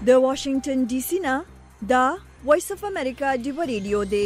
د واشنگټن ډي سي نه دا وایس اف امریکا ډیو ریډیو دی.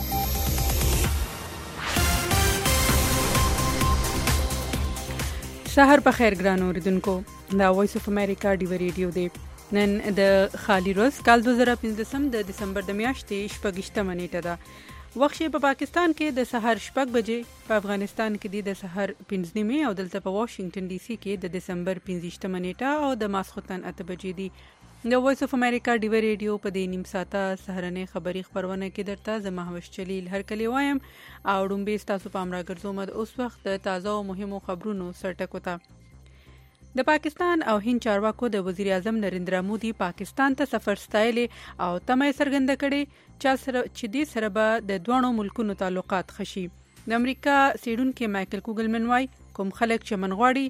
سحر په خیر ګران اوریدونکو، دا وایس اف امریکا ډیو ریډیو دی. نن د خالی روز کال 2015 د دسمبر د میاشتې 28 نیټه ده. وخت په پاکستان کې د سحر 6 بجې، په افغانستان کې د سحر 5 نیمه او دلته په واشنگټن ډي سي کې د دسمبر 15 نیټه او د ماسخوتن 8 بجې دي. د وایس اف امریکا ډیو ریډیو په دې نیم ساعته سهارنۍ خبری خبرونه کې درته زما هوش چلیل هر کلی وایم او ډومبه تاسو په امر ګرځوم د اوس وخت د تازه او مهمو خبرونو سرټکو ته. د پاکستان او هند چارواکو د وزیر اعظم نریندرا مودي پاکستان ته سفر ستایل او تمه څرګنده کړي چې د سره به د دوه ملکونو تعلقات خشي. د امریکا سیډونکو مایکل کوګلمن وايي کوم خلک چې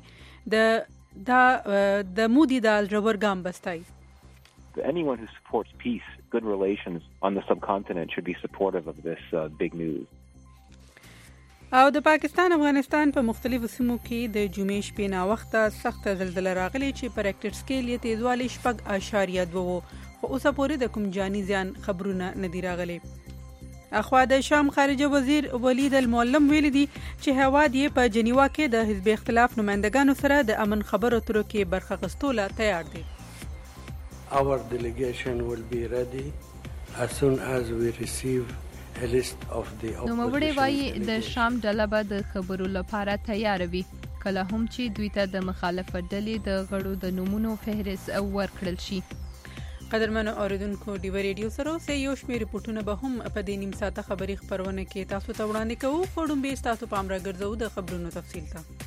منغواړي د مودي د الجبر ګام بستای. Anyone who supports peace, good relations on the subcontinent should be supportive of this big news. او د پاکستان افغانستان په مختلفو سیمو کې د جمعې شپې نا وخته سخت زلزلہ راغلی چې په ریکټر سکیل یې تیزوالی 6.2 وو، خو اوسه پورې د کوم جاني زیان خبرونه نه دی راغلي. اخوا د شام خارجه وزیر ولید المعلم ویلي دي چې هواد یې په جنیوا کې د حزب اختلاف نمائندګانو سره د امن خبرو اترو کې برخه اخیستلو تیار دي. Our delegation will be ready as soon as we receive a list of the opposition. نوموړي وايي د شام ډله به د خبرو لپاره تیار وي کله هم چې دوی ته د مخالفت ډلې د غړو د نومونو فهرست ورکړل شي. قدرمنو اوریدونکو ډیو ریډیو سره سه یو شمېر رپورټونه به هم په دې نیم ساعته خبري خبرونه کې تاسو ته وړاندې کوو. خورم به تاسو په امر ګرځو د خبرونو تفصیل ته.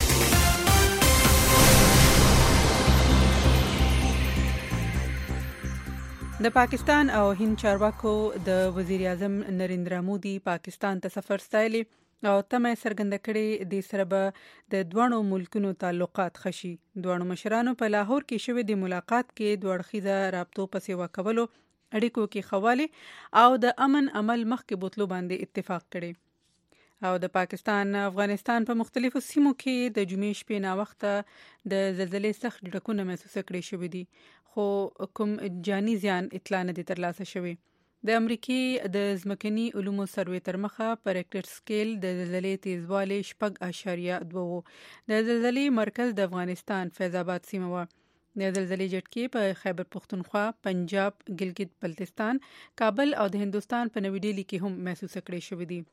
د پاکستان او هند چارواکو د وزیر اعظم نریندرا مودي پاکستان ته سفر ستایلی او تمه څرګنده کړې د سره به د دوه ملکونو تعلقات خشي. دوه مشرانو په لاهور کې شوې د ملاقات کې دوه اړخیزه رابطو په سیوا کولو، اړیکو کې خواله او د امن عمل مخکې بوتلو باندې اتفاق کړي. او د پاکستان افغانستان په مختلفو سیمو کې د جمعې شپې نا وخته د زلزلې سخت ډکونه محسوس کړي شوې دي، خو کوم جاني زیان اطلاع نه دي ترلاسه شوی. د امریکای د ځمکني علومو سروې تر مخه په ریکټر سکیل د زلزلې تیزوالی 6.2 وو. د زلزلې مرکز د افغانستان فیض آباد سیمه و. د زلزلې جټکې په خیبر پختونخوا، پنجاب، ګلګت بلتستان، کابل او د هندستان په نوې ډیلی کې هم محسوس کړي شوی دي.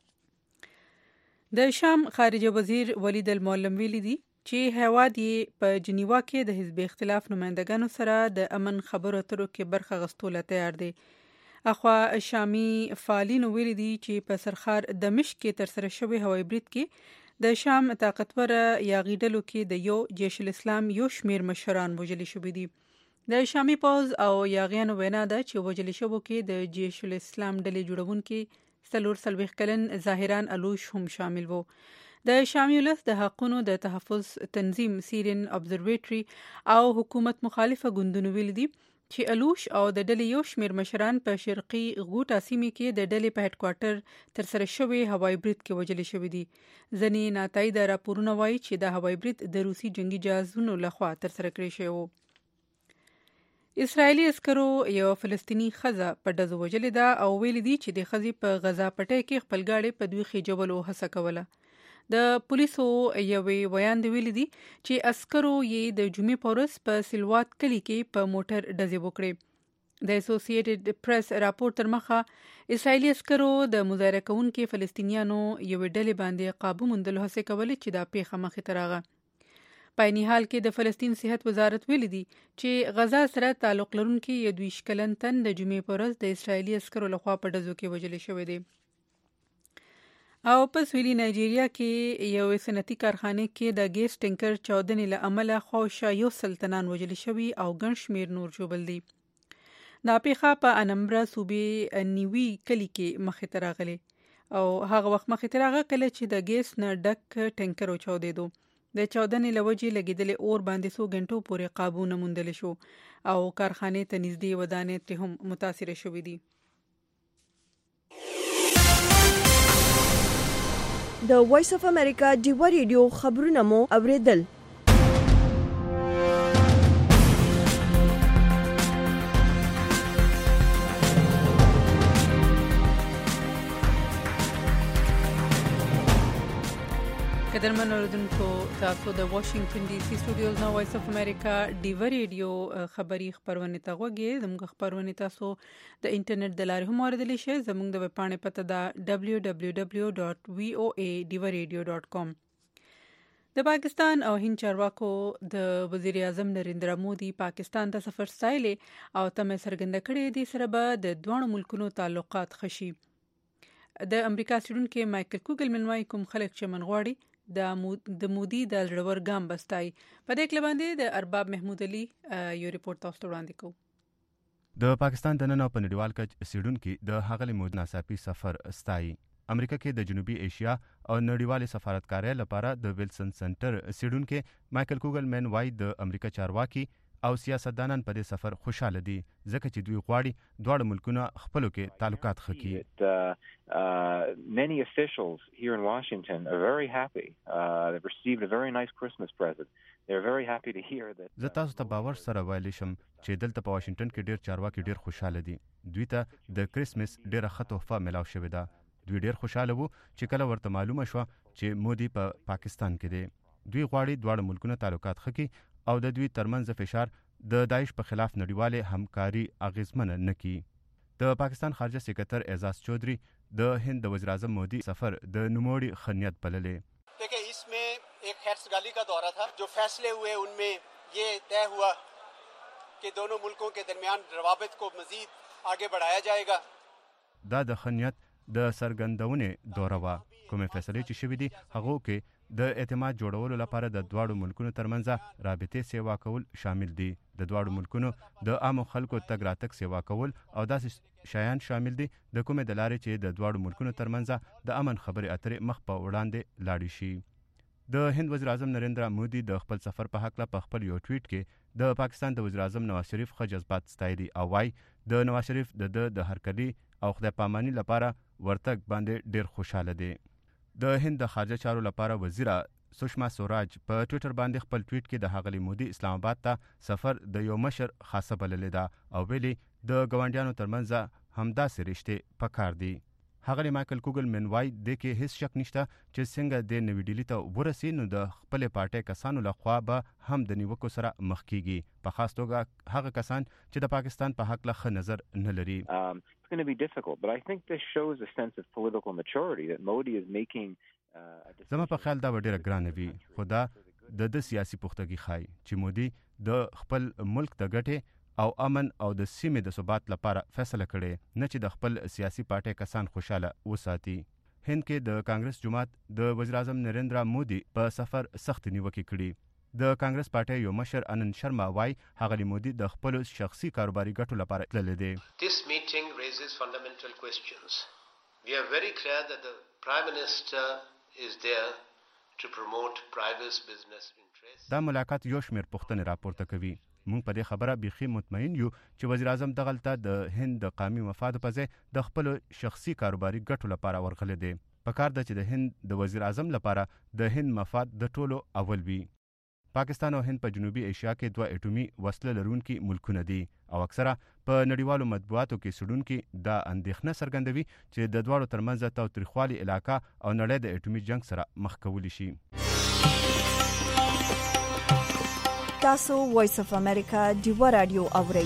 د شام خارجه وزیر ولید المعلم ویلي دي چې هواد یې په جنیوا کې د حزب اختلاف نمائندګانو سره د امن خبرو اترو کې برخه اخیستلو تیار دي. اخوا شامي فعالین ویلي دي چې په سرخار دمشق کې ترسره شوی هوایي برید کې د شام طاقتور یاغیډلو کې د یو جیش الاسلام یو شمیر مشران وژل شوي دي. د شامي پوز او یاغیانو وینا ده چې وژل شوو کې د جیش الاسلام ډلې جوړونکي 40 کلن ظاهران الوش هم شامل وو. د شامي ولس د حقونو د تحفظ تنظیم سیرین ابزرویټری او حکومت مخالفه ګوندونو ویل دي چې الوش او د ډلې یو شمیر مشران په شرقي غوټه سیمه کې د ډلې په هډ کوارټر تر سره شوی هوایي برید کې وژل شوی دي. ځنې ناتایده راپورونه وایي چې د هوایي برید د روسي جنگي جهازونو لخوا تر سره کړی شوی وو. اسرایلی عسکرو یو فلسطینی خزه په ډزو وژلې ده او ویل دي چې د خزې په غزا پټۍ کې خپل گاډي په دوی خېجولو هڅه کوله. د پولیسو یوې بیان دی ویل دي چې عسکرو یې د جمعې په ورځ په سلوات کلی کې په موټر ډزې وکړې. د اسوسییټډ پریس راپور تر مخه اسرایلی عسکرو د مظاهره کوونکو فلسطینیانو یوې ډلې باندې قابو موندلو هڅه کولې چې دا پیښه مخې ته راغله. په عیني حال کې د فلسطین صحت وزارت ویلي دي چې غزا سره تعلق لرونکي 22 کلن تن د جمعې په ورځ د اسرایلی عسکرو لخوا په ډزو کې وژل شوی دی. او په سویلي نایجیریا کې یو صنعتي کارخانه کې د ګیس ټینکر چاودنې له امله خواوشا 100 تنان وژل شوي او ګڼ شمېر نور ژوبل دي. دا پیښه په انمبرا صوبې نیوي کلی کې مخې ته راغلی او هغه وخت مخې ته راغله کله چې د ګیس نه ډک ټینکر وچاودېدو. د چاودنې لوجې لګیدلې اور باندې 100 غنټو پورې قابو نه موندل شو او کارخانه ته نږدې ودانې ته هم متاثر شوې دي. د وایس اف امریکا ډیو ریډیو خبرونه مو اوریدل. قدرمن اوریدونکو تاسو د واشنگټن ډي سي سټوډیوز نو وایس اف امریکا ډیو ریډیو خبری خبرونه ته غوږی زموږ خبرونه تاسو د انټرنیټ د لارې هم اوریدلی شئ زموږ د ویب پاڼې پته ده www.voaradio.com د پاکستان او هند چارواکو د وزیر اعظم نریندرا مودي پاکستان ته سفر ستایلی او تمه څرګنده کړې دي سره به د دوه ملکونو تعلقات خشي د امریکا سیډونکو مایکل کوګل منوای کوم خلک چې منغواړي د مودي د لړور ګام بستای په دې کې باندې د ارباب محمود علي یو ریپورت تاسو وړاندې کوم د پاکستان د نن په نړیوال کچ سیډونکو د هغه مود ناڅاپي سفر استای امریکا کې د جنوبي ایشیا او نړیوال سفارتکارۍ لپاره د ویلسن سنټر سیډونکو مایکل کوګل منوای د امریکا چارواکي او سیاستدانان په دې سفر خوشاله دي ځکه چې دوی غواړي دواړه ملکونه خپلو کې تعلقات ښه کړي. Many officials here in Washington are very happy. They've received a very nice Christmas present. They're very happy to hear that. زه تاسو ته باور سره ویلی شم چې دلته په واشنگټن کې ډیر چارواکي ډیر خوشاله دي. دوی ته د کریسمس ډیره ښه تحفه ملاو شوې ده. دوی ډیر خوشاله وو چې کله ورته معلومه شو چې مودي په پاکستان کې دی. دوی غواړي دواړه ملکونه تعلقات ښه کړي او د دوی ترمنځ فشار د داعش په خلاف نړیواله همکاري اغیزمن نه کړي. د پاکستان خارجه سکرټر اعزاز چودھری د هند د وزیر اعظم مودي سفر د نوموړي خنیت بللې. देखिए इसमें एक खैरसगाली का दौरा था जो फैसले हुए उनमें ये तय हुआ कि दोनों मुल्कों के दरमियान रवाबित को मजीद आगे बढ़ाया जाएगा. دا د خنیت د سرګندونې دوره وا کومه فیصله چې شوې دي هغه کې د اعتماد جوړولو لپاره د دواړو ملکونو ترمنځ رابطې سیوا کول شامل دي. د دواړو ملکونو د عام خلکو تګ راتګ سیوا کول او داسې شایان شامل دي د کومه د لارې چې د دواړو ملکونو ترمنځ د امن خبرې اترې مخ په وړاندې لاړې شي. د هند وزیر اعظم نریندرا مودي د خپل سفر په حق له خپل یو ټویټ کې د پاکستان د وزیر اعظم نواز شریف خو جذبات ستایي او وايي د نواز شریف د هرکلي او خدای پاماني لپاره ورتګ باندې ډیر خوشاله دي. د هند د خارجه چارو لپاره وزیره سشما سوراج په ټویټر باندې خپل ټویټ کې د هغلی مودي اسلام آباد ته سفر د یو مشر خاصه بللې ده او ویلي د ګاونډیانو ترمنځ همداسې رشته پکار دي. هغلی مایکل کوګل منوای د کې هیڅ شک نشته چې څنګه د نوې ډیلی ته ورسي نو د خپل پارټي کسانو لخوا به هم د نیوکو سره مخ کیږي په خاص توګه هغه کسان چې د پاکستان په حق له نظر نه لري. It's going to be difficult, but I think this shows a sense of political maturity that Modi is making. زما په خیال دا ډیره ګرانه وي خو دا د سیاسي پختګي خای چې مودي د خپل ملک د ګټې او امن او د سیمې د ثبات لپاره فیصله کړي نه چې د خپل سیاسي پارټي کسان خوشاله وساتي. هند کې د کانګرس جماعت د وزیر اعظم نریندرا مودي په سفر سخت نیوکه کړي. د کانګرس پارټي یو مشر انند شرما وای هغه مودي د خپل شخصي کاروباري ګټو لپاره تللی دی. This meeting raises fundamental questions. We are very clear that the Prime Minister is there to promote private business interests. دا ملاقات یو شمېر پوښتنې راپورته کوي. موږ په دې خبره بيخي مطمئن یو چې وزیر اعظم دغلطه د هند د قومي مفاد په ځای د خپل شخصي کاروباري ګټو لپاره ورغله دي. پکار ده چې د هند د وزیر اعظم لپاره د هند مفاد د ټولو اول وي. پاکستان او هند په جنوبي ایشیا کې دوه اټومي وسله لرونکي ملکونه دي او اکثره په نړیوالو مطبوعاتو کې سړونکي دا اندېښنه څرګندوي چې د دواړو ترمنځ تاوتریخوالي علاقه او نړۍ د اټومي جنگ سره مخ کولی شي. تاسو وایس اف امریکا ډیو رادیو اورئ.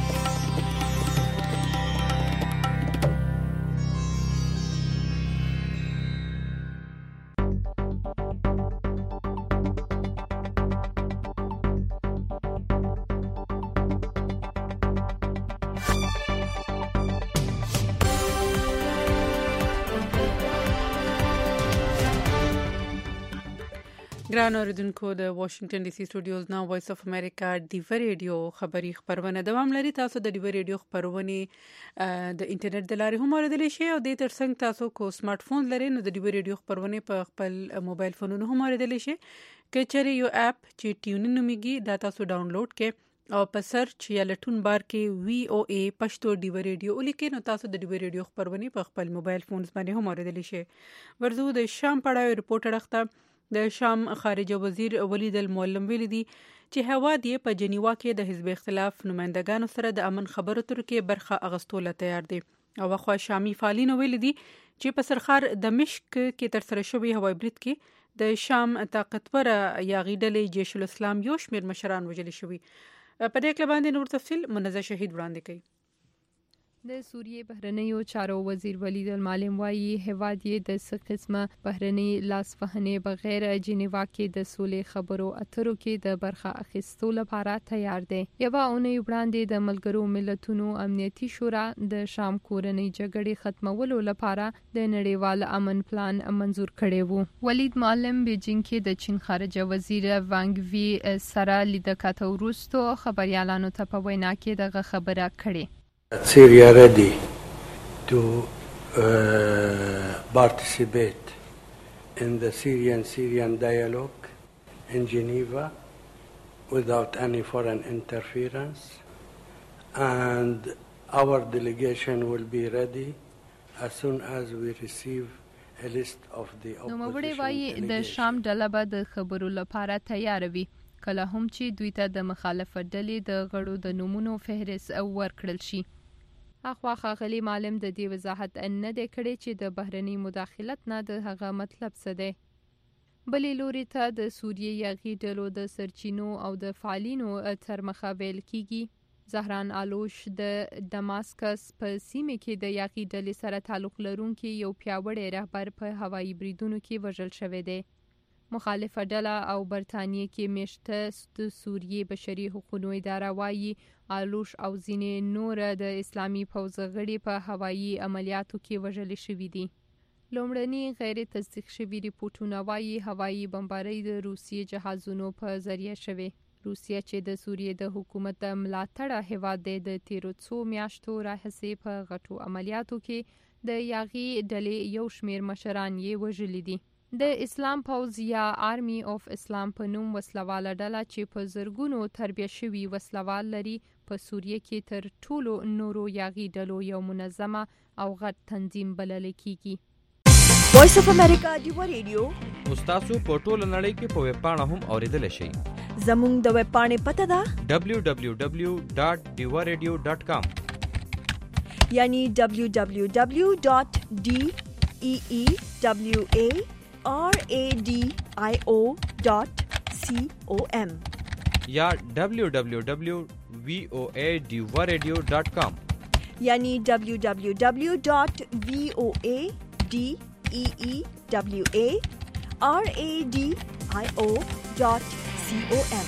ګران اوریدونکو د واشنگټن ډي سي سټوډیوز نو وایس اف امریکا ډیو ریډیو خبری خبرونه دوام لري. تاسو د ډیو ریډیو خبرونه د انټرنیټ د لارې هم اوریدلی شئ او د ترڅنګ تاسو کو سمارټ فون لرئ نو د ډیو ریډیو خبرونه په خپل موبایل فونونو هم اوریدلی شئ. کچره یو اپ چې ټیون نوميږي دا تاسو ډاونلوډ کړئ او په سرچ یا لټون بار کې VOA پښتو ډیو ریډیو ولیکئ نو تاسو د ډیو ریډیو خبرونه په خپل موبایل فونز باندې هم اوریدلی شئ. ورزو د شام پړاو ریپورټ اړخته د شام خارجه وزیر ولید المعلم ویلي دي چې هواد یې په جنیوا کې د حزب اختلاف نمائندګانو سره د امن خبرو تر کې برخه اغستول تیار دي او واخوا شامي فعالین ویلي دي چې په سرخار دمشق کې تر سره شوی هوایي برید کې د شام طاقتوره یاغي ډلې جیش الاسلام یو شمېر مشران وژل شوي. په دې کې باندې نور تفصیل منزه شهید وړاندې کوي. د سوریې بهرنیو چارو وزیر ولید المعلم وایي هیواد یې د څه قسمه بهرني لاسوهنې بغیر جنیوا کې د سولې خبرو اترو کې د برخه اخیستو لپاره تیار دی. یوه اونۍ وړاندې د ملګرو ملتونو امنیتي شورا د شام کورنۍ جګړې ختمولو لپاره د نړیوال امن پلان منظور کړی وو. ولید معلم بیجینګ کې د چین خارجه وزیر وانګ وی سره لیدکته وروسته خبريالانو ته په وینا کې دغه خبره کړې. Syria ready to participate in the Syrian dialogue in Geneva without any foreign interference, and our delegation will be ready as soon as we receive a list of the opposition. نوموړی وایي د شام ډله به د خبرو لپاره تیار وي کله هم چې دوی ته د مخالفت ډلې د غړو د نومونو فهرست ورکړل شي. اخوا ښاغلي معلم د دې وضاحت نه دی کړی چې د بهرني مداخلت نه د هغه مطلب څه دی. بلې لوري ته د سوریې یاغي ډلو د سرچینو او د فعالینو تر مخه ویل کیږي. زهران آلوش د دماسکس په سیمه کې د یاغي ډلې سره تعلق لرونکي یو پیاوړی رهبر په هوایي بریدونو کې وژل شوی دی. مخالفه ډله او برتانیې کې میشته د سوریې بشري حقوقو اداره وایي آلوش او ځینې نور د اسلامي پوځ غړي په هوایي عملیاتو کې وژل شوي دي. لومړني غیر تصدیق شوي ریپورتونه وایي هوایي بمبارۍ د روسیې جهازونو په ذریعه شوې. روسیه چې د سوریې د حکومت د ملاتړه هیواد دی د تیرو څو میاشتو راهیسې په غټو عملیاتو کې د یاغي ډلې یو شمېر مشران یې وژلي دي. د اسلام پوځ یا آرمی آف اسلام په نوم وسلواله ډله چې په زرګونو تربیه شوي وسلوال لري په سوریه کې تر ټولو نورو یاغي ډلو یو منظمه او غټ تنظیم بلل کیږي. وایس اف امریکا دیوا ریډیو تاسو په ټوله نړۍ کې په ویب پاڼه هم اوریدل شئ. زموږ د ویب پاڼې پته ده www.diwaradio.com یعنی www.deewaradio.com یا www.voadiwaradio.com یعنی www.voadiwaradio.com.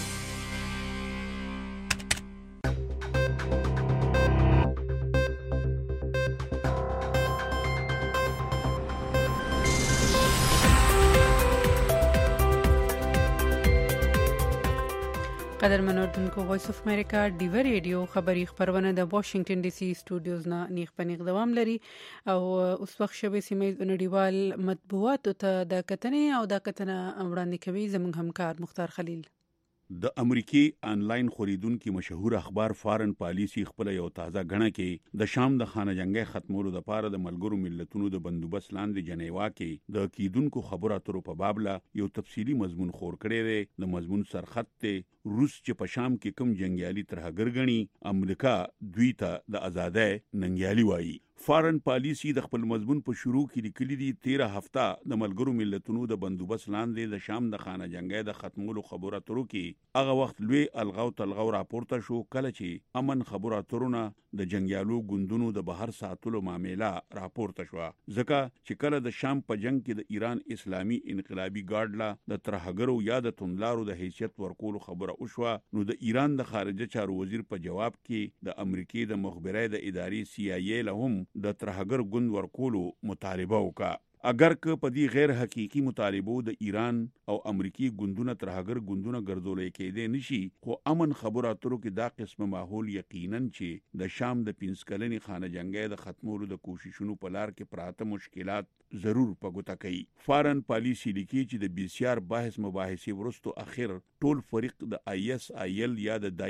قدرمن اردوونکو وایس اف امریکا دیوا ریډیو خبری خبرونه د واشنگټن ډي سي سټوډیوز نه نیغ پنیغ دوام لري او اوس وخت شوه سیمه نړیوال مطبوعات ته د کتنې او د کتنه وړاندې کوي زموږ همکار مختار خلیل. د امریکای آنلاین خریدونکو مشهور اخبار فارن پالیسی خپل یو تازه غنه کې د شام د خانه جنگي ختمولو د پاره د ملګرو ملتونو د بندوبست لاندې جنیوا کې د کیدونکو خبرو اترو په باب لا یو تفصیلی مضمون خور کړی دی. د مضمون سرخط ته روس چې په شام کې کم جنگیالي ترهګر غني امریکا دوی ته د آزادۍ ننګیالي وایي. فارن پالیسی د خپل مضمون په شروع کې لیکلي دي 13 هفته د ملګرو ملتونو د بندوبست لاندې د شام د خانه جنگي د ختمولو خبرو اترو کې هغه وخت لوی الغاو تلغاو راپورته شو کله چې امن خبرو اترونه د جنگیالو ګوندونو د بهر ساتلو معاملې راپورته شو ځکه چې کله د شام په جنگ کې د ایران اسلامي انقلابي ګارد لا د ترهګرو یا د توندلارو د حیثیت ورکولو خبره وشوه نو د ایران د خارجه چارو وزیر په جواب کې د امریکای د مخبري د ادارې CIA له هم د ترهګر ګوند ورکولو مطالبه وکړه. اگر که په دې غیر حقيقي مطالبو د ایران او امریکای ګوندونه ترهګر ګوندونه ګرځولې کېدې نشي خو امن خبرو اترو کې دا قسمه ماحول یقینا چې د شام د 5 کلنې خانه جنگي د ختمولو د کوششونو په لار کې پراته مشکلات ضرور پګوتا کوي. فارن پالیسی لیکي چې د بسیار بحث مباحثې ورستو اخر ټول فریق د ISIL یا د داعش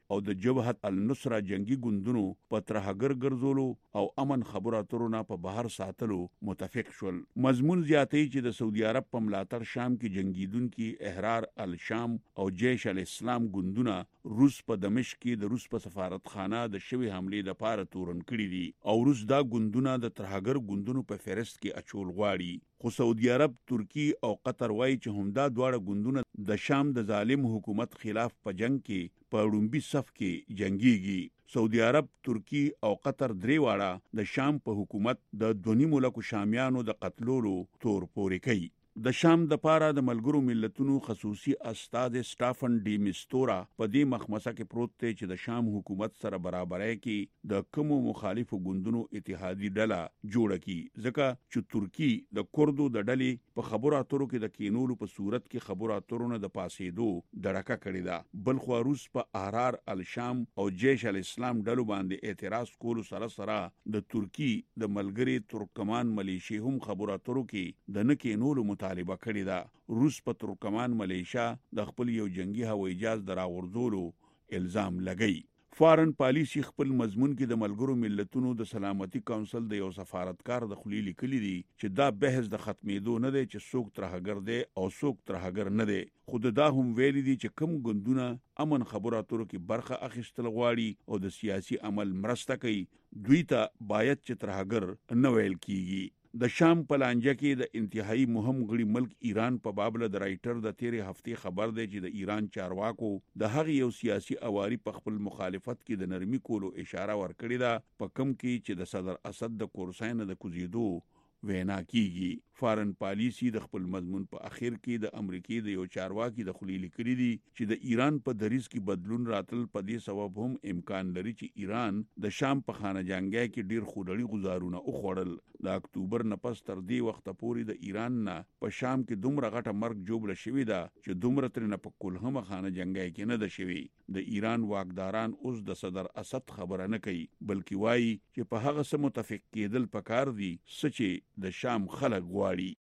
او د جبهت النصره جنگي ګوندونو په ترهګر ګرځولو او امن خبرو اترو نه په بهر ساتلو متفق شول. مضمون زیاتوي چې د سعودي عرب په ملاتړ شام کې جنگیدونکي احرار الشام او جیش الاسلام ګوندونه روس په دمشق کې د روس په سفارتخانه د شوی حملې لپاره تورن کړي دي او روس دا ګوندونه د ترهګر ګوندونو په فهرست کې اچول غواړي. خو سعودي عرب، ترکی او قطر وایي چې همدا دواړه ګوندونه د شام د ظالم حکومت خلاف په جنگ کې په لومبي صف کې جنگيږي. سعودي عرب، ترکی او قطر درې واړه د شام په حکومت د دونی ملکو شامیانو د قتلولو تور پورې کوي. د شام د پاره د ملګرو ملتونو خصوصي استاد سټافن ډی میستورا په دې مخمسه کې پروت دی چې د شام حکومت سره برابرۍ کې د کومو مخالفو ګوندونو اتحادي ډله جوړه کی، ځکه چې ترکی د کردو د ډلې په خبرو اترو کې د کینولو په صورت کې خبرو اترو نه د پاسېدو دړکه کړې ده. بل خو روس په احرار الشام او جیش الاسلام ډلو باندې اعتراض کولو سره سره د ترکی د ملګری ترکمان ملیشي هم خبرو اترو کې د نه کینولو طالبه کړی ده. روس په ترکمان ملیشیا د خپل یو جنگي هوایي جهاز دراغورځولو الزام لګی. فارن پالیسی خپل مضمون کې د ملګرو ملتونو د سلامتي کونسل د یو سفارتکار د خلیلی کلی دی چې دا بحث د ختمېدو نه دی چې څوک ترهګر دی او څوک ترهګر نه دی. خود دا هم ویلي دي چې کوم ګوندونه امن خبرو اترو کې برخه اخیستل غواړي او د سیاسي عمل مرسته کوي، دوی ته باید چې ترهګر نه ویل کیږي. د شام په لانجه کې د انتهایی مهم غړي ملک ایران په بابل د رائټر د تیرې هفتې خبر دی چې د ایران چارواکو د هغه یو سیاسي اواري په خپل مخالفت کې د نرمي کولو اشاره ورکړې ده په کم کې چې د صدر اسد د کورسای نه د کوزیدو وینا کیږي. فارن پالیسی د خپل مضمون په اخر کې د امریکای د یو چارواکي د خلیلی کړی دی چې د ایران په دریځ کې بدلون راتل په دې سبب هم امکان لري چې ایران د شام په خانه جنگي کې ډیر خوړړي گزارونه وخوړل. د اکتوبر نه پس تر دې وخت پورې د ایران نه په شام کې دومره غټه مرګ جوړه شوې ده چې دومره تر نه په کلهم خانه جنگي کې نه ده شوی. د ایران واکداران اوس د صدر اسد خبره نه کوي، بلکې وایي چې په هغه څه متفق کېدل پکار دي چې د شام خلک غواړي.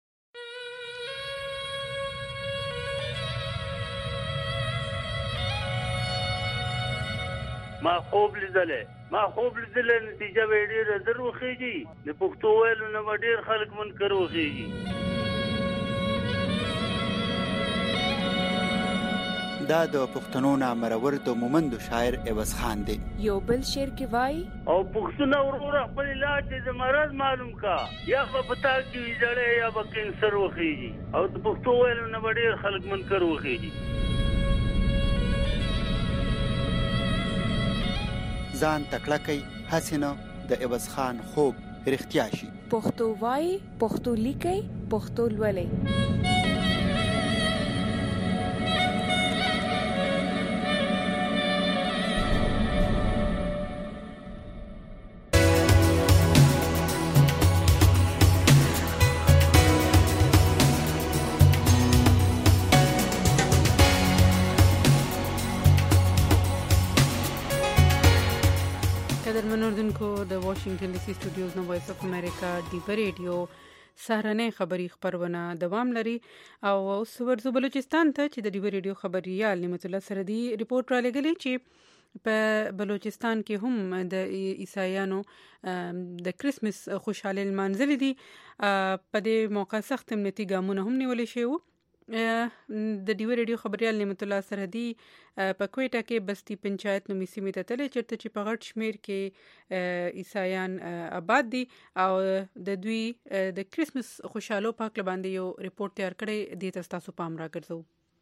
ما خوب لیدلې نتیجه به ډېره زر وخیږي. د پښتو ویلو نه به ډېر خلک منکر وخیږي. دا د پښتنو نامرور د مومندو شاعر عوض خان دی. یو بل شعر کې وای او پښتون ورور خپل علاج د مرض معلوم کا، یا په پتا کې جړې یا په کینسر وخیږي او د پښتو ویلو نه به ډېر خلک منکر وخیږي. ځان تکړه کوي هڅه نه د عوض خان خوب رښتیا شي. پښتو وای، پښتو لیکي، پښتو لولي. منوردونکو د واشنگټن ډي سي سټوډیوز نو وایس اف امریکا دی ریډیو سهارنۍ خبری خبرونه دوام لري او اوس ورزو بلوچستان ته چې د دی ریډیو خبريال نعمت الله سردي ریپورت را لګلی چې په بلوچستان کې هم د عیسایانو د کریسمس خوشاله لمانځل دي. په دې موقع سخت امنیتي ګامونه هم نیول شوی. د دی ریډیو خبريال نعمت الله سرحدي په کوټه کې بستی پنچایت نومي سیمه ته تللی چیرته چې په غټ شمیر کې عیسایان آباد دي او د دوی د کریسمس خوشاله پاک باندې یو ریپورت تیار کړی دی. تاسو پام راګرځو.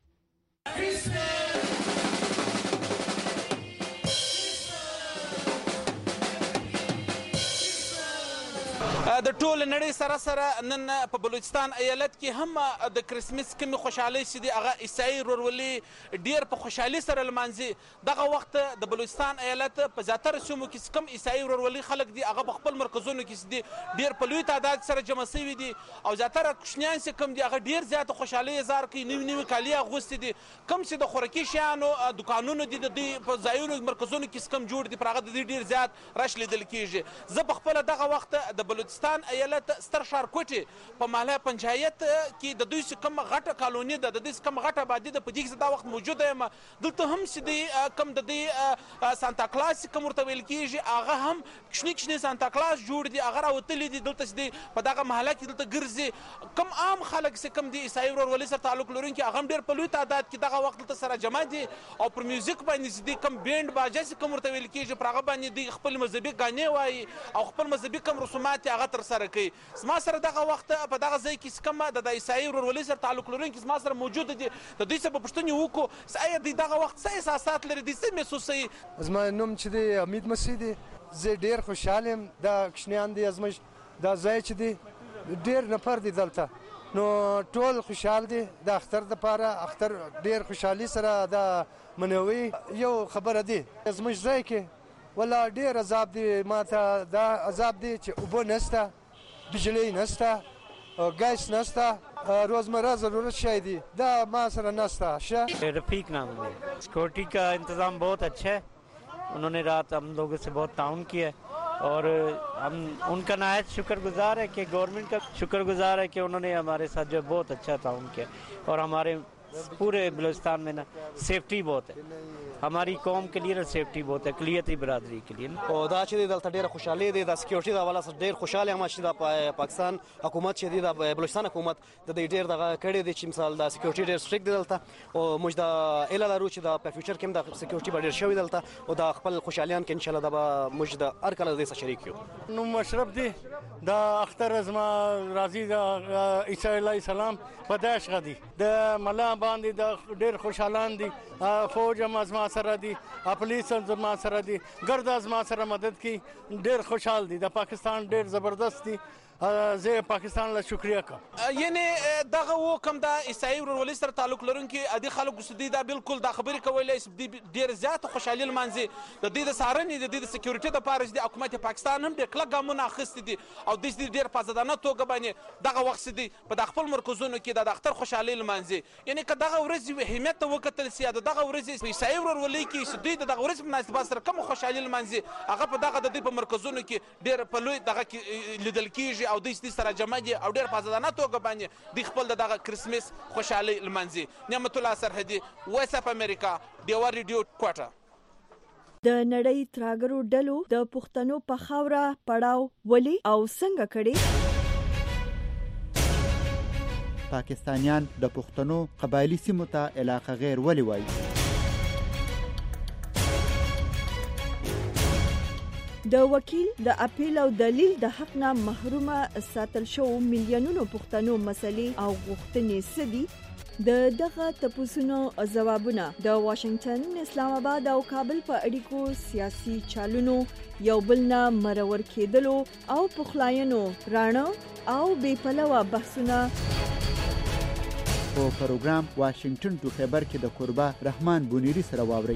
د ټول نړۍ سره سره نن په بلوچستان ایالت کې هم د کریسمس کومې خوشحالۍ چې دي هغه عیسایي ورورولي ډېر په خوشحالي سره لمانځي. دغه وخت د بلوچستان ایالت په زیاتره سیمو کې کوم عیسایي ورورولي خلک دي هغه په خپل مرکزونو کې دي ډېر په لوی تعداد سره جمع شوي دي او زیاتره کوچنیان چې کوم دي هغه ډېر زیاته خوشحالۍ اظهار کوي. نوي نوي کالي اغوستي دي. کوم چې د خوراکي شیانو دوکانونه دي د دوی په ځایونو مرکزونو کې کوم جوړ دي پر هغه د ډېر زیات رش لیدل کېږي. زه په خپله دغه وخت د بلوچستان بلوچستان ایالت ستر ښارکوټي په ماله پنچایت کې د دوی کوم غټه کالوني ده، د دوی کوم غټه آبادي ده، په دې کې دا وخت موجوده یم. دلته هم چې دی کوم د دې سانتا کلاس کوم ورته ویل کېږي هغه هم کشني سانتا کلاس جوړ دي، هغه راوتلي دي دلته چې دی په دغه محله کې دلته ګرځي. کوم عام خلک چې کوم دي عیسائی ورورولۍ سره تعلق لرونکي هغه هم ډېر په لوی تعداد کې دغه وخت دلته سره جمع دي او پر میوزیک باندې چې دی کوم بینډ باجه چې کوم ورته ویل کېږي پر هغه باندې دوی خپل مذهبي ګانې وایي او خپل مذهبي کوم رسومات هغه ترسره کوي. زما سره دغه وخت په دغه ځای کې کوم د عیسائی ورورولۍ سره تعلق لرونکي زما سره موجود دي. د دوی څخه په پوښتنې وکړو آیا دوی دغه وخت څه احساسات لري، دوی څه محسوسوي؟ زما نوم چې دی حمید مسیح دی. زه ډېر خوشحال یم. دا کوچنیان دي زموږ دا ځای چې دی ډېر نفر دي دلته، نو ټول خوشحال دي. د اختر دپاره اختر ډېر خوشحالي سره دا منوي. یو خبره دی زموږ ځای کې ولا ډېر عذاب دی، ماته دا عذاب دی چې اوبه نشته، بجلی نشته، گیس نشته، روزمرہ ضرورت شاید دی دا ما سره نشته. रफीक नाम है। सिक्योरिटी का इंतज़ाम बहुत अच्छा है, उन्होंने रात हम लोगों से बहुत ताउन किया है और हम उनका नहायत शुक्रगुजार है कि गवर्नमेंट का शुक्रगुजार है कि उन्होंने हमारे साथ जो बहुत अच्छा ताउन किया और हमारे पूरे बलूचिस्तान में ना सेफ्टी बहुत है, हमारी कौम के लिए ना सेफ्टी बहुत है, अक़लियती बरादरी के लिए. او دا چې دلته ډېره خوشحالي دی د سکیورټي د حواله سره ډېر خوشحاله یم چې د پاکستان حکومت چې دی د بلوچستان حکومت د دې ډېر دغه کړی دی چې مثال د سکیورټي ډېر سټریکټ دی دلته او موږ د ایله لرو چې د په فیوچر کې هم د سکیورټي به ډېر شوی دلته او د خپل خوشحالیان کې ان شاء الله دا به موږ د هر کله د دې سره شریک یو. نو مشرف دی دا اختر زما راضي د عیسی علیه السلام په داش غدي د ملا باندې د ډېر خوشحالان دي. فوج هم زما سره دي، پولیس هم زما سره دي، ګرد زما سره مدد کوي. ډېر خوشحال دي. د پاکستان ډېر زبردست دي. زه پاکستان له شکریه کوم. یعنی دغه و کوم د عیسائی ورورولۍ سره تعلق لرونکي ادي خلکو سدي دا بالکل دا خبرې کولی ډېر زیات خوشحالي لمانځي. د دې د څارنې د دې د سکیورټي دپاره چې د حکومت پاکستان هم ډېر کلک ګامونه اخیستي دي او دوی ډېر په ازادانه توګه باندې دغه وخت دي په د خپل مرکزونو کې د اختر خوشحالي لمانځي. یعنی که دغه ورځ اهمیت ته وکتل سي د دغه ورځ په عیسائی ورورولۍ کې چې دوی د دغه ورځ په مناسبت سره کوم خوشحالي لمانځي هغه په دغه د دوی په مرکزونو کې ډېر په لوی دغه کې لیدل کېږي او دوی سره جمع دي او ډېر په ازادانه توګه باندې دوی خپل دغه کرسمس خوشحالي لمانځي. نعمت الله سرحدي، وایس اف امریکا، ډیوا ریډیو کوټه. د نړۍ تراګرو ډلو د پښتنو په خاوره پړاو ولي او څنګه کړي؟ پاکستانیان د پښتنو قبایلی سیمو ته علاقه غیر ولي وایي؟ د وکیل د اپیل او دلیل د حق نه محرومه ساتل شو میلیونونو پښتنو مسلې او غوښتنې سدي. د دغه تپوسونو ځوابونه د واشنگټن، اسلام آباد او کابل په اړیکو سیاسي چالونو یو بل نه مرور کېدلو او پخلاینو راڼه او بې پلوه بحثونه په پروګرام واشنگټن ټو خبر کې د قربا رحمان بونیری سره واوري.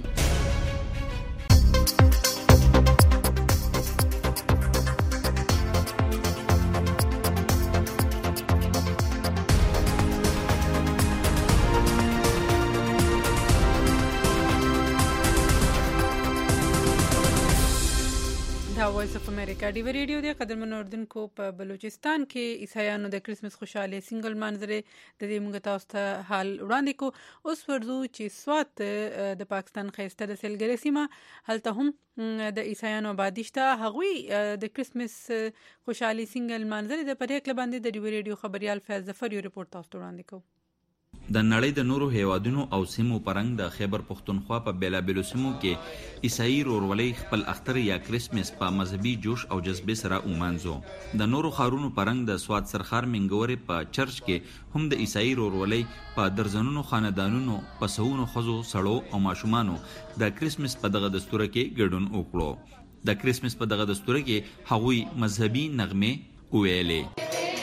وایس اف امریکا ډیو ریډیو د قدرمنو اردوونکو په بلوچستان کې عیسایانو د کرسمس خوشاله سنگل منظره د دې موږ تاسو ته حال وړاندې کو. اوس ورځو چې سوات د پاکستان خیسته د سیلګری سیمه هلته هم د عیسایانو آبادی شته. هغوی د کرسمس خوشاله سنگل منظره د پریکړه باندې د ډیو ریډیو خبريال فیض ظفر یو ریپورت تاسو ته وړاندې کوم. د نړۍ د نورو هیوادونو او سیمو پرنګ د خیبر پښتونخوا په بیلابیلو سیمو کې عیسائی ورورولۍ خپل اختر یا کرسمس په مذهبي جوش او جذبې سره ومانځو. د نورو ښارونو پرنګ د سوات سرخار منګورې په چرچ کې هم د عیسائی ورورولۍ په درزنونو خاندانونو په سوونو ښځو سړو او ماشومانو د کرسمس په دغه دستوره کې ګډون وکړو. د کرسمس په دغه دستوره کې هغوی مذهبي نغمې وویلې.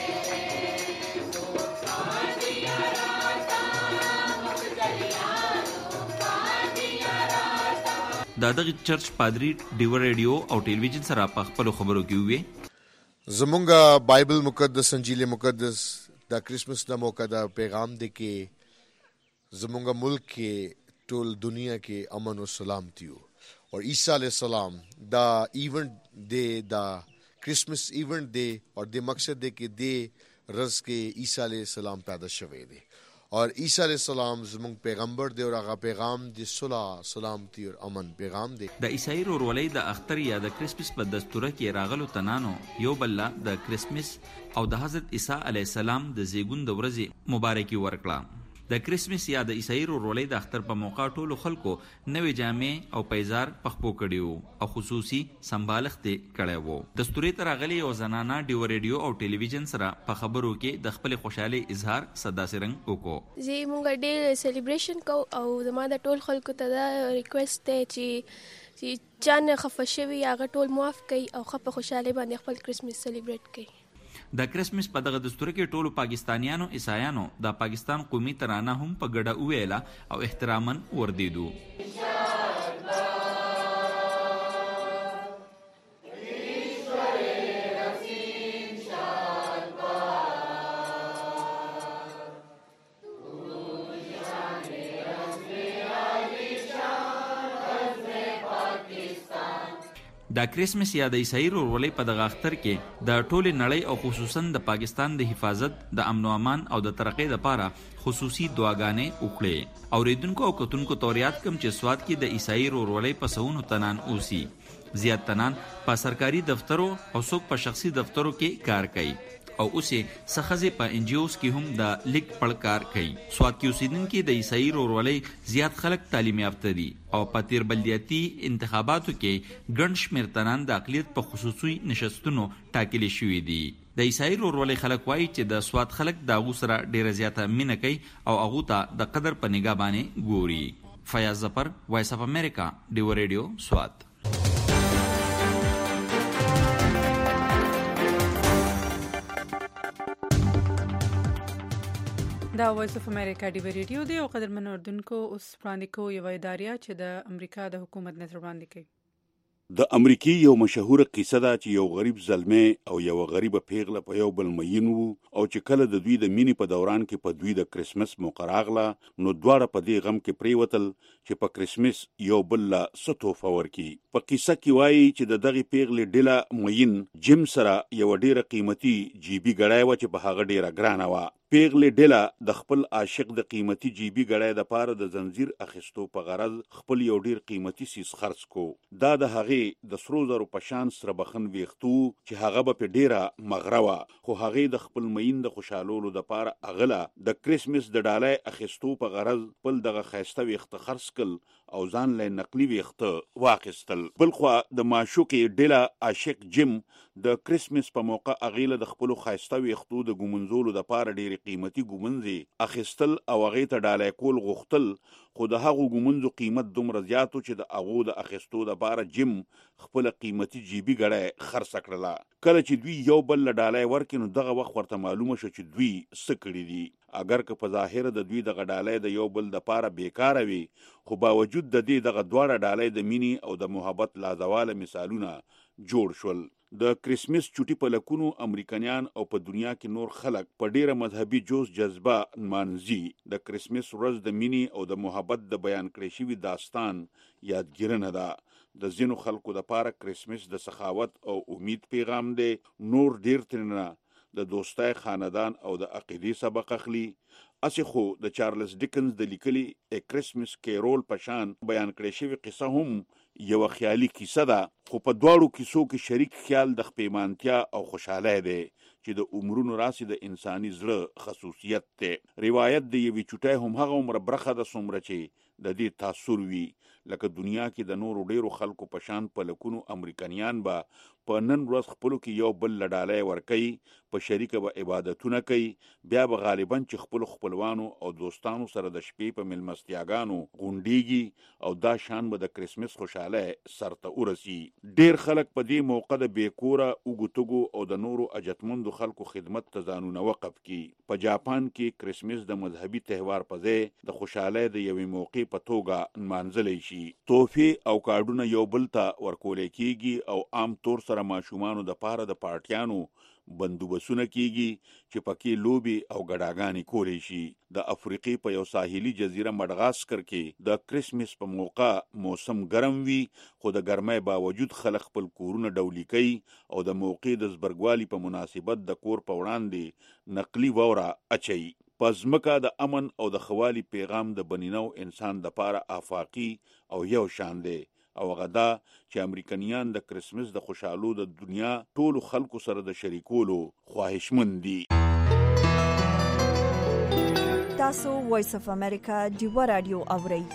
د دغه چرچ پادری ډیو ریډیو او ټلویزیون سره په خپل خبرو کې وی زمونږه بایبل مقدس انجیل مقدس د کرسمس د موقع د پیغام دی کې زمونږه ملک کې ټول دنیا کې امن او سلامتی او عیسی علیہ السلام دا ایونٹ دی دا क्रिसमस इवेंट दे और दे मकसद दे कि दे रज के ईसा अलैहिस्सलाम पैदा शवे दे और ईसा अलैहिस्सलाम ज़मंग पैगंबर दे और आगा पैगाम दे सुलह सलामती और अमन पैगाम दे د عیسائی ورولۍ د اختر یا د کرسمس په دستوره کې راغلو تنانو یو بل د کرسمس او د حضرت عیسی علیه السلام د زیږون د ورځې مبارکي ورکړه. د کرسمس یا د عیسائی ورولۍ د اختر په موقع ټولو خلکو نوې جامې او پیزار پخپو کړي وو او خصوصي سمبالښت کړی وو. دستورې ته راغلي یو زنانه ډیو ریډیو او ټلویزیون سره په خبرو کې د خپل خوشحالۍ اظهار صداسې رنګ وکړو. زه مونږ ډېر سیلیبریشن کوو او زما د ټول خلکو ته دا ریکویسټ دی چې چا نه خفه شوي هغه ټول معاف کوي او ښه په خوشحالۍ باندې خپل کرسمس سیلیبریټ کوي. د کرسمس په دغه دستور کې ټولو پاکستانیانو عیسایانو د پاکستان قومي ترانه هم په ګډه وویله او احتراما وردیدو. د کرسمس یا د عیسائی ورولۍ په دغه اختر کې د ټولې نړۍ او خصوصا د پاکستان د حفاظت د امن و امان او د ترقۍ لپاره خصوصي دعاګانې وکړې. اوریدونکو او کتونکو ته یاد کړم چې سوات کې د عیسائی ورولۍ په سونو تنان اوسي. زیات تنان په سرکاري دفترو او څوک په شخصي دفترو کې کار کوي او اوسې څخه په انجیوز کې هم د لیک پړ کار کوي. سوات کې اوسیدونکي د عیسائی ورولۍ زیات خلک تعلیم یافته دي او په تیر بلدیاتي انتخاباتو کې ګڼ شمېر تنان د اقلیت په خصوصي نشستونو ټاکلي شوي دي. د عیسائی ورولۍ خلک وایي چې د سوات خلک د هغو سره ډیره زیاته مینه کوي او هغو ته د قدر په نګاه باندې ګوري. فیاض ظفر، وایس اف امریکا، ډیو ریډیو، سوات. دا وایس اف امریکا ډیو ریډیو دی او قدرمن اردوونکو اوس وړاندې کوو یوه اداریه چې د امریکا د حکومت نظر وړاندې کوي. د امریکای یو مشهوره قصه ده چې یو غریب زلمه او یو غریبه پیغله په یو بل مین وو او چې کله د دوی د مینې په دوران کې په دوی د کرسمس موقع راغله نو دواړه په دې غم کې پریوتل چې په کرسمس یو بل له څه تحفه ورکړي. په قصه کې وایي چې د دغې پیغلې ډله مین جیم سره یو ډیره قیمتي جیبي ګړی وه چې په هغه ډیره ګرانه وه. پیغلې ډله د خپل عاشق د قیمتي جیبي ګړی د پاره د زنجیر اخیستو په غرض خپل یو ډیر قیمتي سیس خرڅ کو. دا د هغې د سرو زرو په شان سره بخن ویښتو چې هغه به په ډیره مغره وه خو هغې د خپل مین د خوشحالولو د پاره اغله د کرسمس د ډالۍ اخیستو په غرض خپل دغه ښایسته ویښته خرڅ کړل او ځان له نقلي ویښته واخیستل. بلخوا د معشوقې ډله عاشق جیم د کرسمس په موقع اغیله د خپل ښایسته ویښتو د ګومنځولو د پاره ډېرې قیمتي ګومنځې اخیستل او هغې ته ډالۍ کول غوښتل خو د هغو ګومنځو قیمت دومره زیاتو چې د هغو د اخیستو دپاره جیم خپله قیمتي جیبي ګړی خرڅه کړله. کله چې دوی یو بل له ډالۍ ورکړي نو دغه وخت ورته معلومه شو چې دوی څه کړي دي. اگر که په ظاهره د دوی دغه ډالۍ د یو بل دپاره بیکاره وي خو باوجود د دې دغه دواړه ډالۍ د مینې او د محبت لازواله مثالونه جوړ شول. د کرسمس چوټي په لکونو امریکایان او په دنیا کې نور خلک په ډیره مذهبي جوش جذبه مانځي. د کرسمس ورځ د مینې او د محبت د بیان کړی شوي داستان یادګیرنه ده. د ځینو خلکو دپاره کرسمس د سخاوت او امید پیغام دی. نور ډیر ترنه د دوستای خاندان او د عقیدې سبق اخلي. اسې خو د چارلز ډیکنز د لیکلي کرسمس کیرول په شان بیان کړی شوې قصه هم یوه خیالي کیسه ده خو په دواړو کیسو کې شریک خیال د خپېمانتیا او خوشحالۍ دی چې د عمرونو راسې د انساني زړه خصوصیت دی. روایت د یوې چوټۍ هم هغه عمره برخه ده څومره چې د دې تاثر وي لکه دنیا کې د نورو ډیرو خلکو په شان په لکونو امریکایان به په نن ورځ خپلو کې یو بل له ډالۍ ورکوي په شریکه به عبادتونه کوي. بیا به غالبا چې خپلو خپلوانو او دوستانو سره د شپې په میلمستیاګانو غونډیږي او دا شان به د کرسمس خوشحالۍ سرته ورسي. ډیر خلک په دې موقع د بېکوره اوږو او د نورو اجتمندو خلکو خدمت ته ځانونه وقف کړي. په جاپان کې کرسمس د مذهبي تهوار په ځای د خوشحالۍ د یوې موقع په توګه نمانځلی شي. تحفې او کارډونه یو بل ته ورکولی کیږي او عام طور سره ماشومانو د پاره د پارټیانو بندوبسونه کیږي چې پکې لوبي او غډاګانې کولې شي. د افریقې په یو ساحلي جزیره مډغاسکر کې د کریسمس په موقع موسم ګرم وي، خو د ګرمۍ باوجود خلک خپل کورونه ډولي کوي او د موقع د زبرګوالي په مناسبت د کور په وړاندې نقلي واوره اچي. په ځمکه د امن او د خوالي پیغام د بنینو انسان د پاره آفاقي او یو شان دی او غدا چې امریکایان د کریسمس د خوشحالو د دنیا ټولو خلکو سره د شریکولو خواهشمند دي. تاسو وایس اف امریکا دی رادیو اورئ.